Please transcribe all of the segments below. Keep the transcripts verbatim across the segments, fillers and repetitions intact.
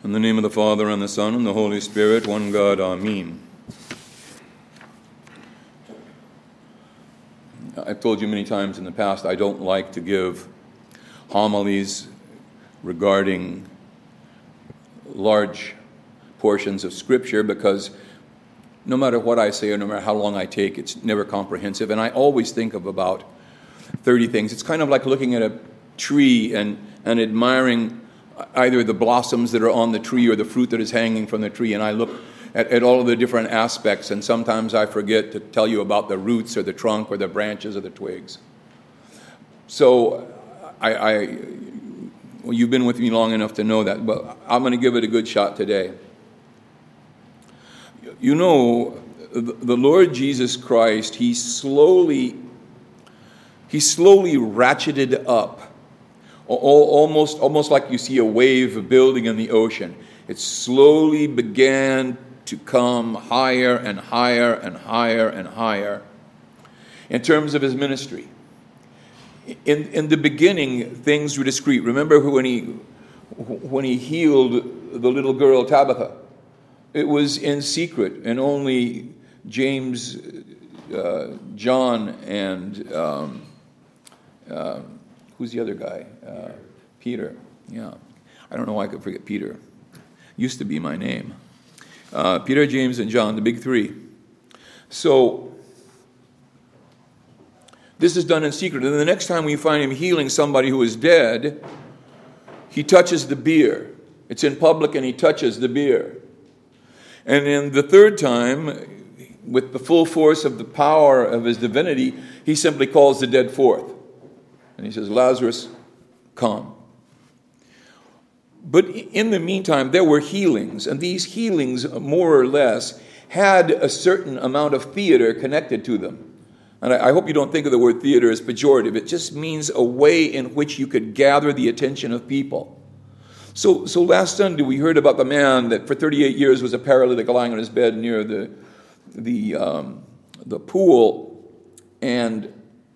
In the name of the Father, and the Son, and the Holy Spirit, one God, Amen. I've told you many times in the past, I don't like to give homilies regarding large portions of Scripture because no matter what I say or no matter how long I take, it's never comprehensive. And I always think of about thirty things. It's kind of like looking at a tree and, and admiring either the blossoms that are on the tree or the fruit that is hanging from the tree. And I look at, at all of the different aspects, and sometimes I forget to tell you about the roots or the trunk or the branches or the twigs. So I, I well, you've been with me long enough to know that, but I'm going to give it a good shot today. You know, the Lord Jesus Christ, he slowly, he slowly ratcheted up. Almost, almost like you see a wave building in the ocean. It slowly began to come higher and higher and higher and higher in terms of his ministry. In, in the beginning, things were discreet. Remember when he, when he healed the little girl Tabitha? It was in secret, and only James, uh, John, and um, uh, who's the other guy? Uh, Peter. Yeah. I don't know why I could forget Peter. Used to be my name. Uh, Peter, James, and John, the big three. So, this is done in secret. And the next time we find him healing somebody who is dead, he touches the bier. It's in public and he touches the bier. And then the third time, with the full force of the power of his divinity, he simply calls the dead forth. And he says, Lazarus, come. But in the meantime, there were healings, and these healings, more or less, had a certain amount of theater connected to them. And I hope you don't think of the word theater as pejorative. It just means a way in which you could gather the attention of people. So, so last Sunday, we heard about the man that for thirty-eight years was a paralytic lying on his bed near the, the, um, the pool, and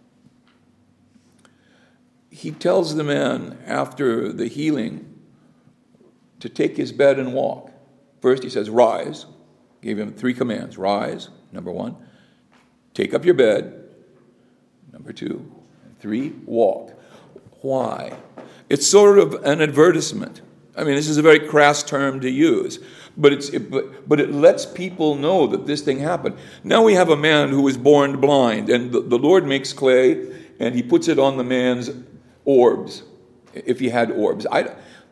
he tells the man after the healing to take his bed and walk. First he says, rise. Gave him three commands. Rise, number one. Take up your bed. Number two. And three, walk. Why? It's sort of an advertisement. I mean, this is a very crass term to use, but it's it, but, but it lets people know that this thing happened. Now we have a man who was born blind, and the, the Lord makes clay, and he puts it on the man's orbs, if he had orbs. I,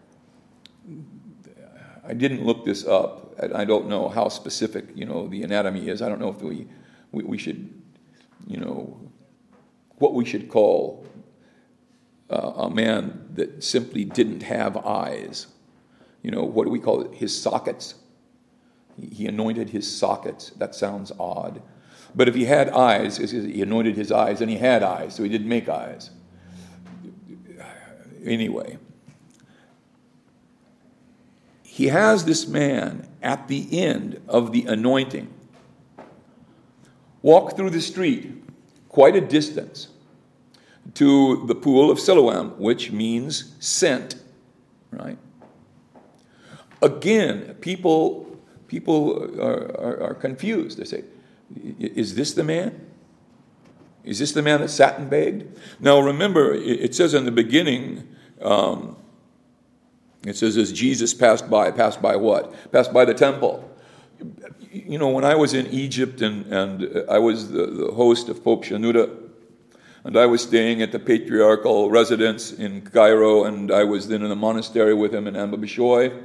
I didn't look this up. I don't know how specific, you know, the anatomy is. I don't know if we, we, we should, you know, what we should call uh, a man that simply didn't have eyes. You know, what do we call it? His sockets. He, he anointed his sockets. That sounds odd. But if he had eyes, he anointed his eyes, and he had eyes, so he didn't make eyes. Anyway, he has this man at the end of the anointing walk through the street quite a distance to the pool of Siloam, which means sent, right? Again, people people are, are, are confused. They say, is this the man? Is this the man that sat and begged? Now remember, it says in the beginning, um, it says as Jesus passed by, passed by what? Passed by the temple. You know, when I was in Egypt and, and I was the, the host of Pope Shenouda, and I was staying at the patriarchal residence in Cairo, and I was then in a monastery with him in Amba Bishoy.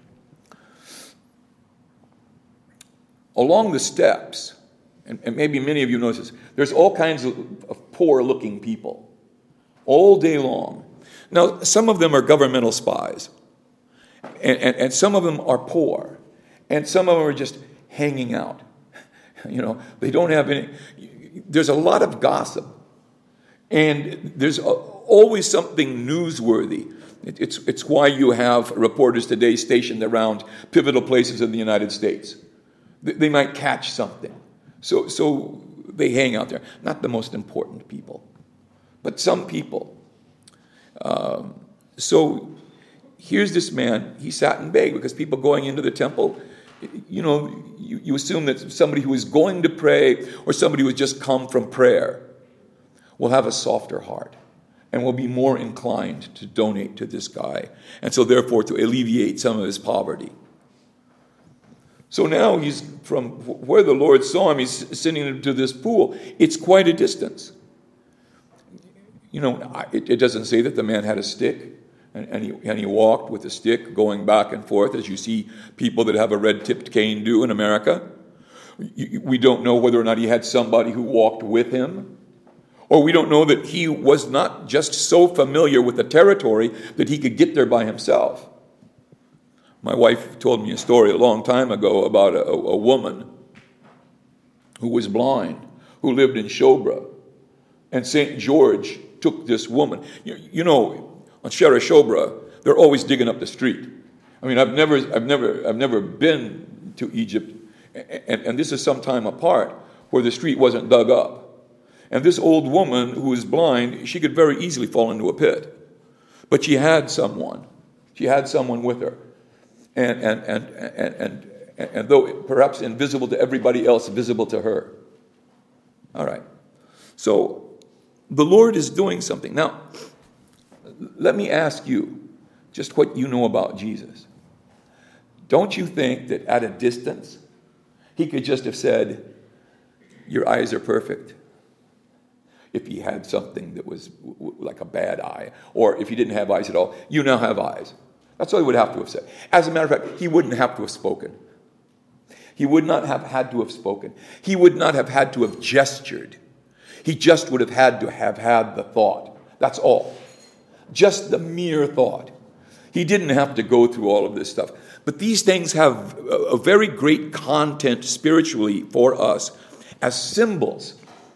Along the steps, and, and maybe many of you notice this, there's all kinds of, of poor-looking people all day long. Now, some of them are governmental spies, and, and, and some of them are poor, and some of them are just hanging out. You know, they don't have any... There's a lot of gossip, and there's a, always something newsworthy. It, it's, it's why you have reporters today stationed around pivotal places in the United States. They, they might catch something. So, so they hang out there. Not the most important people, but some people. Um, so here's this man, he sat and begged, because people going into the temple, you know, you, you assume that somebody who is going to pray or somebody who has just come from prayer will have a softer heart and will be more inclined to donate to this guy, and so therefore to alleviate some of his poverty. So now he's from where the Lord saw him, he's sitting to this pool. It's quite a distance. You know, it, it doesn't say that the man had a stick and, and, he, and he walked with a stick going back and forth, as you see people that have a red-tipped cane do in America. We don't know whether or not he had somebody who walked with him. Or we don't know that he was not just so familiar with the territory that he could get there by himself. My wife told me a story a long time ago about a, a woman who was blind, who lived in Shobra. And Saint George took this woman. You, you know, on Shara Shobra, they're always digging up the street. I mean, I've never, I've never, I've never been to Egypt, and, and this is some time apart, where the street wasn't dug up. And this old woman who was blind, she could very easily fall into a pit. But she had someone. She had someone with her. And, and, and, and, and, and though perhaps invisible to everybody else, visible to her. All right. So the Lord is doing something. Now, let me ask you just what you know about Jesus. Don't you think that at a distance, he could just have said, your eyes are perfect? If he had something that was like a bad eye, or if he didn't have eyes at all, you now have eyes. That's all he would have to have said. As a matter of fact, he wouldn't have to have spoken. He would not have had to have spoken. He would not have had to have gestured. He just would have had to have had the thought. That's all. Just the mere thought. He didn't have to go through all of this stuff. But these things have a very great content spiritually for us as symbols.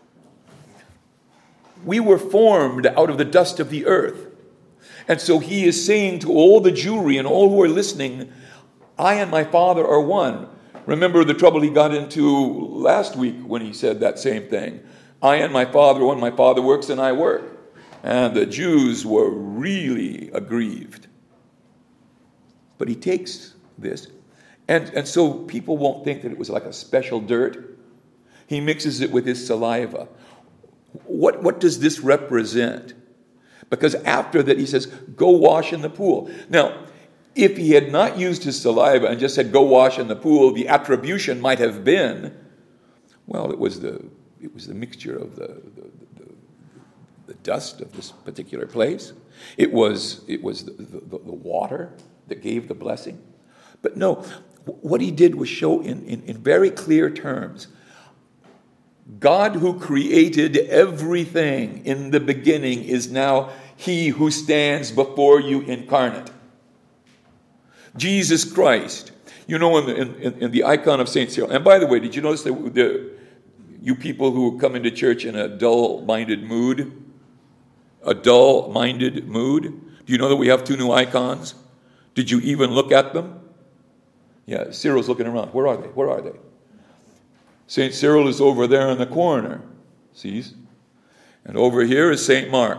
We were formed out of the dust of the earth. And so he is saying to all the Jewry and all who are listening, I and my Father are one. Remember the trouble he got into last week when he said that same thing. I and my Father are one. My Father works and I work. And the Jews were really aggrieved. But he takes this. And, and so people won't think that it was like a special dirt. He mixes it with his saliva. What, what does this represent? Because after that he says, go wash in the pool. Now, if he had not used his saliva and just said, go wash in the pool, the attribution might have been, well, it was the it was the mixture of the, the, the, the dust of this particular place. It was, it was the, the, the water that gave the blessing. But no, what he did was show in, in, in very clear terms, God who created everything in the beginning is now he who stands before you incarnate. Jesus Christ. You know, in the, in, in the icon of Saint Cyril. And by the way, did you notice that the, you people who come into church in a dull-minded mood, a dull-minded mood, do you know that we have two new icons? Did you even look at them? Yeah, Cyril's looking around. Where are they? Where are they? Saint Cyril is over there in the corner, sees? And over here is Saint Mark.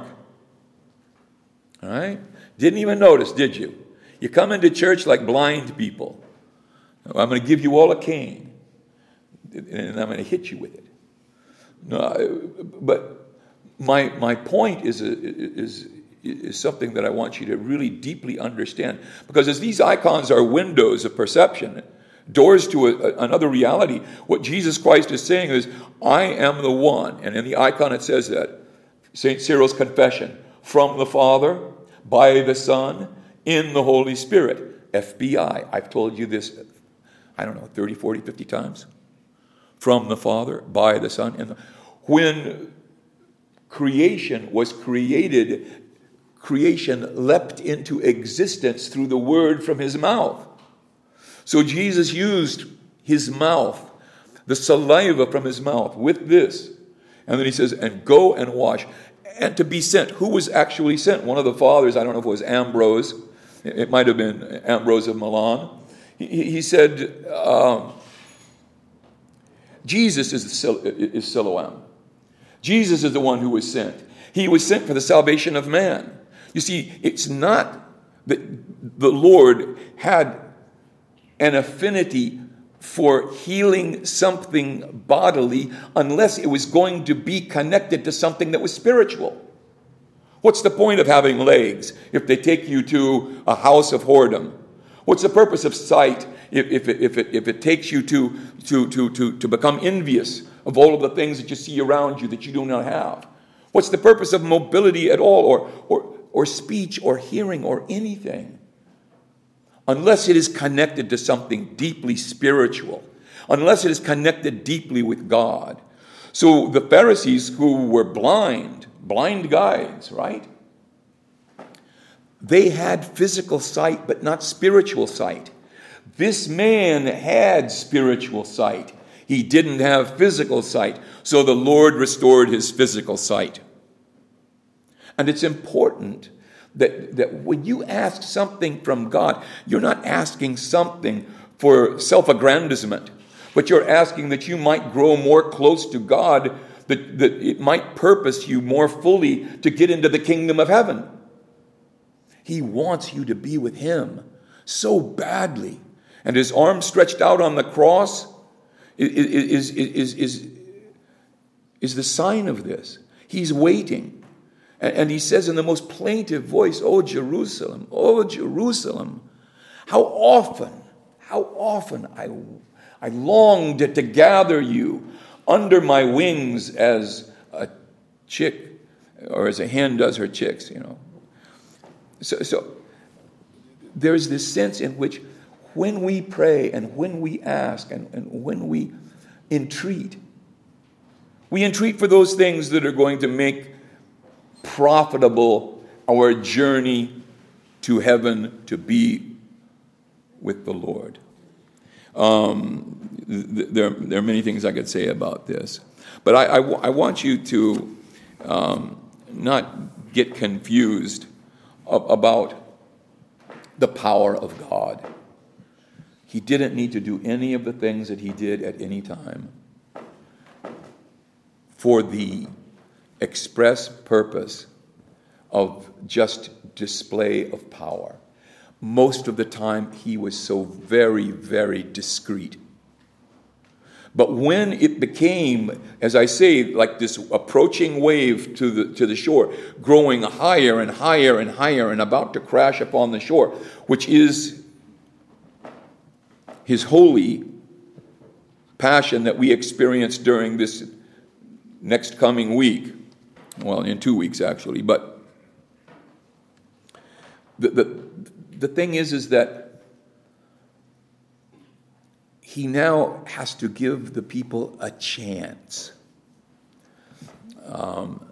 All right? Didn't even notice, did you? You come into church like blind people. I'm going to give you all a cane, and I'm going to hit you with it. No, but my my point is is is something that I want you to really deeply understand, because as these icons are windows of perception, doors to a, another reality, what Jesus Christ is saying is, I am the one. And in the icon it says that. Saint Cyril's confession. From the Father, by the Son, in the Holy Spirit. F B I. I've told you this, I don't know, thirty, forty, fifty times. From the Father, by the Son. In the, when creation was created, creation leapt into existence through the word from his mouth. So Jesus used his mouth, the saliva from his mouth, with this. And then he says, and go and wash. And to be sent. Who was actually sent? One of the fathers, I don't know if it was Ambrose. It might have been Ambrose of Milan. He, he said, um, Jesus is, the, is Siloam. Jesus is the one who was sent. He was sent for the salvation of man. You see, it's not that the Lord had an affinity for healing something bodily unless it was going to be connected to something that was spiritual. What's the point of having legs if they take you to a house of whoredom? What's the purpose of sight if, if, it, if, it, if it takes you to, to, to, to, to become envious of all of the things that you see around you that you do not have? What's the purpose of mobility at all, or, or, or speech or hearing or anything? Unless it is connected to something deeply spiritual, unless it is connected deeply with God. So the Pharisees, who were blind, blind guides, right? They had physical sight, but not spiritual sight. This man had spiritual sight. He didn't have physical sight. So the Lord restored his physical sight. And it's important that, that when you ask something from God, you're not asking something for self-aggrandizement, but you're asking that you might grow more close to God, that, that it might purpose you more fully to get into the kingdom of heaven. He wants you to be with him so badly. And his arm stretched out on the cross is, is, is, is, is the sign of this. He's waiting. And he says in the most plaintive voice, "Oh, Jerusalem, oh, Jerusalem, how often, how often I, I longed to gather you under my wings as a chick, or as a hen does her chicks, you know." So, so there's this sense in which when we pray and when we ask and, and when we entreat, we entreat for those things that are going to make profitable our journey to heaven, to be with the Lord. Um, th- there, there are many things I could say about this, but I, I, w- I want you to um, not get confused ab- about the power of God. He didn't need to do any of the things that he did at any time for the express purpose of just display of power. Most of the time, he was so very, very discreet. But when it became, as I say, like this approaching wave to the to the shore, growing higher and higher and higher and about to crash upon the shore, which is his holy passion that we experience during this next coming week. Well, in two weeks, actually. But the, the, the thing is, is that he now has to give the people a chance. Um,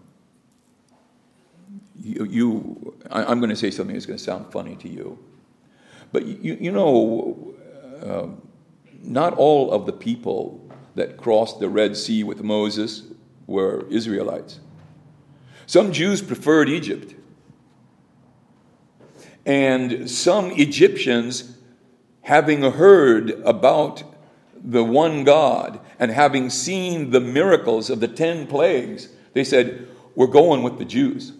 you, you I, I'm going to say something that's going to sound funny to you. But you, you know, uh, not all of the people that crossed the Red Sea with Moses were Israelites. Some Jews preferred Egypt. And some Egyptians, having heard about the one God and having seen the miracles of the ten plagues, they said, "We're going with the Jews."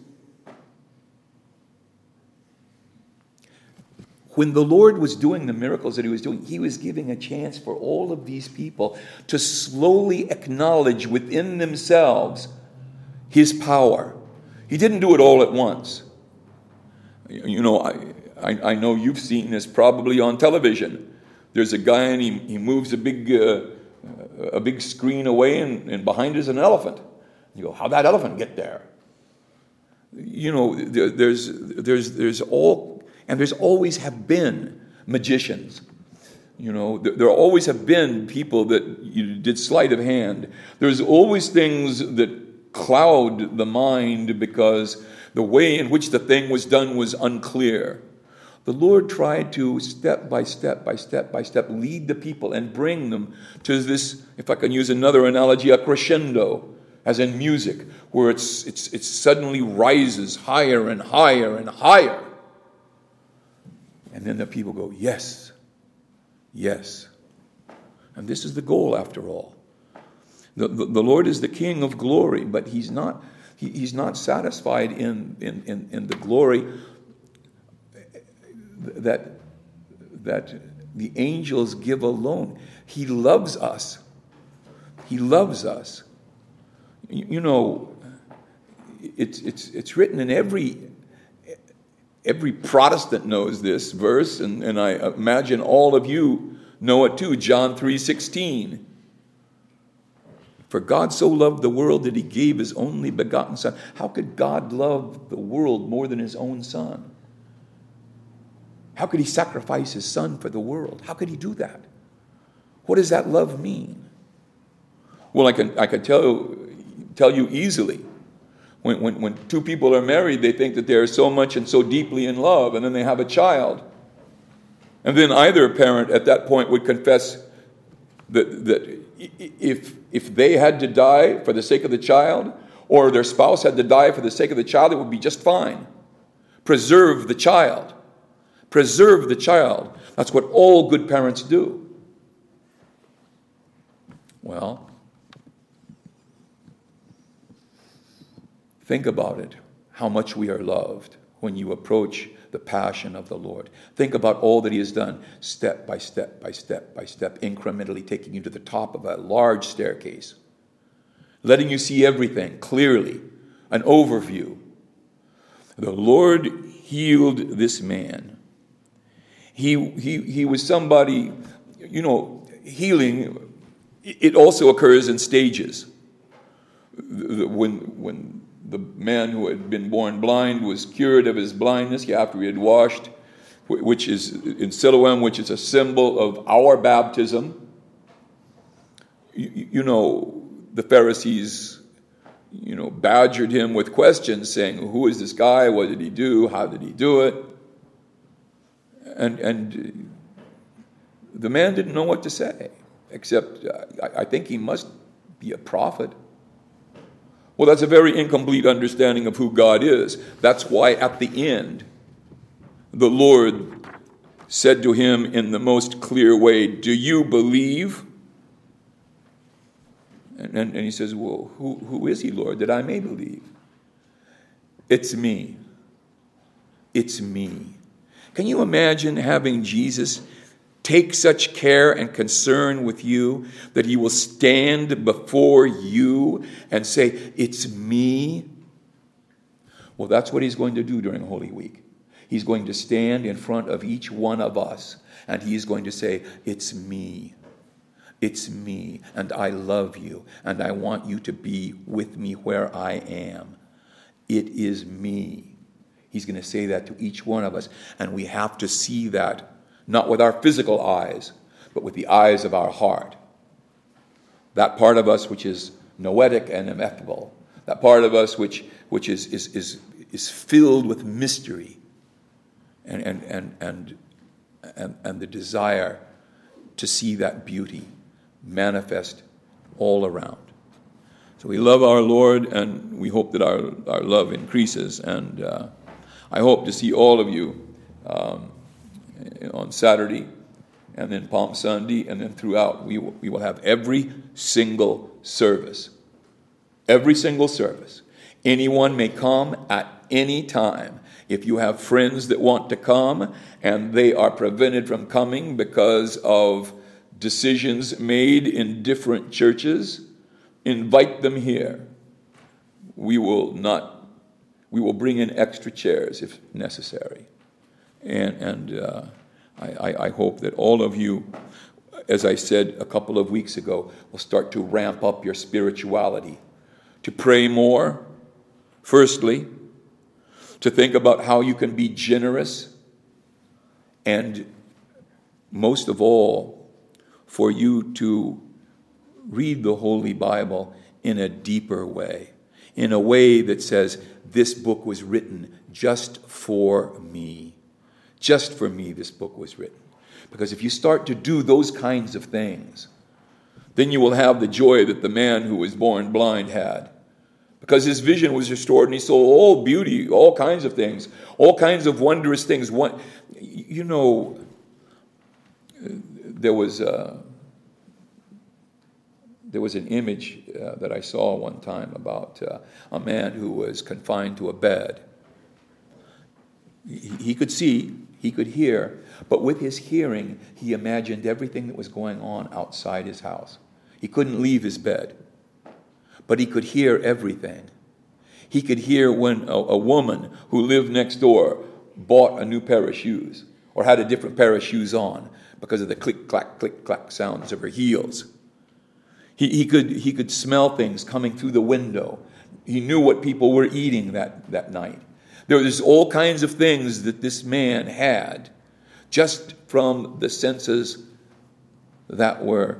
When the Lord was doing the miracles that he was doing, he was giving a chance for all of these people to slowly acknowledge within themselves his power. He didn't do it all at once. You know, I, I, I know you've seen this probably on television. There's a guy and he, he moves a big uh, a big screen away and, and behind is an elephant. You go, how'd that elephant get there? You know, there, there's there's there's all and there's always have been magicians. You know, there, there always have been people that you did sleight of hand. There's always things that cloud the mind because the way in which the thing was done was unclear. The Lord tried to step by step by step by step lead the people and bring them to this, if I can use another analogy, a crescendo, as in music, where it's it's it suddenly rises higher and higher and higher. And then the people go, yes, yes. And this is the goal after all. The, the, the Lord is the King of glory, but he's not he, he's not satisfied in, in, in, in the glory. that, that the angels give alone. He loves us. He loves us. You, you know, it's, it's, it's written in every, every Protestant knows this verse, and, and I imagine all of you know it too, John three sixteen. For God so loved the world that he gave his only begotten Son. How could God love the world more than his own Son? How could he sacrifice his Son for the world? How could he do that? What does that love mean? Well, I can I can tell, tell you easily. When, when, when two people are married, they think that they're so much and so deeply in love, and then they have a child. And then either parent at that point would confess that, that if, if they had to die for the sake of the child, or their spouse had to die for the sake of the child, it would be just fine. Preserve the child. Preserve the child. That's what all good parents do. Well, think about it, how much we are loved when you approach the passion of the Lord. Think about all that he has done, step by step by step by step, incrementally taking you to the top of a large staircase, letting you see everything clearly, an overview. The Lord healed this man. He, he, he was somebody, you know, healing, it also occurs in stages. When, when the man who had been born blind was cured of his blindness after he had washed, which is in Siloam, which is a symbol of our baptism. You, you know, the Pharisees, you know, badgered him with questions saying, who is this guy? What did he do? How did he do it? And, and the man didn't know what to say, except I, I think he must be a prophet. Well, that's a very incomplete understanding of who God is. That's why at the end, the Lord said to him in the most clear way, do you believe? And, and, and he says, well, who, who is he, Lord, that I may believe? It's me. It's me. Can you imagine having Jesus take such care and concern with you that he will stand before you and say, it's me? Well, that's what he's going to do during Holy Week. He's going to stand in front of each one of us and he's going to say, it's me. It's me, and I love you, and I want you to be with me where I am. It is me. He's going to say that to each one of us, and we have to see that, not with our physical eyes, but with the eyes of our heart. That part of us which is noetic and ineffable, that part of us which which is is is, is filled with mystery, and and and and and, and the desire to see that beauty manifest all around. So we love our Lord, and we hope that our, our love increases. And uh, I hope to see all of you um, on Saturday, and then Palm Sunday, and then throughout. We will, we will have every single service. Every single service. Anyone may come at any time. If you have friends that want to come, and they are prevented from coming because of decisions made in different churches, invite them here. We will not, we will bring in extra chairs if necessary. And, and uh, I, I hope that all of you, as I said a couple of weeks ago, will start to ramp up your spirituality, to pray more, firstly, to think about how you can be generous, and most of all, for you to read the Holy Bible in a deeper way, in a way that says, this book was written just for me. Just for me, this book was written. Because if you start to do those kinds of things, then you will have the joy that the man who was born blind had. Because his vision was restored, and he saw all beauty, all kinds of things, all kinds of wondrous things. One, you know, there was a, there was an image uh, that I saw one time about uh, a man who was confined to a bed. He, he could see, He could hear, but with his hearing, he imagined everything that was going on outside his house. He couldn't leave his bed, but he could hear everything. He could hear when a, a woman who lived next door bought a new pair of shoes or had a different pair of shoes on because of the click-clack, click-clack sounds of her heels. He, he could, he could smell things coming through the window. He knew what people were eating that, that night. There was all kinds of things that this man had just from the senses that were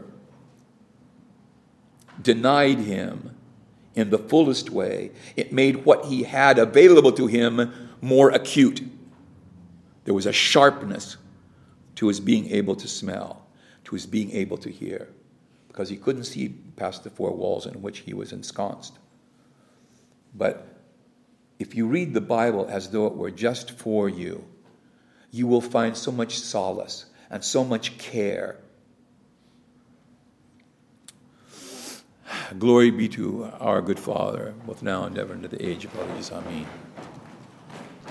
denied him in the fullest way. It made what he had available to him more acute. There was a sharpness to his being able to smell, to his being able to hear, because he couldn't see past the four walls in which he was ensconced. But if you read the Bible as though it were just for you, you will find so much solace and so much care. Glory be to our good Father, both now and ever, into the age of our ages. Amen.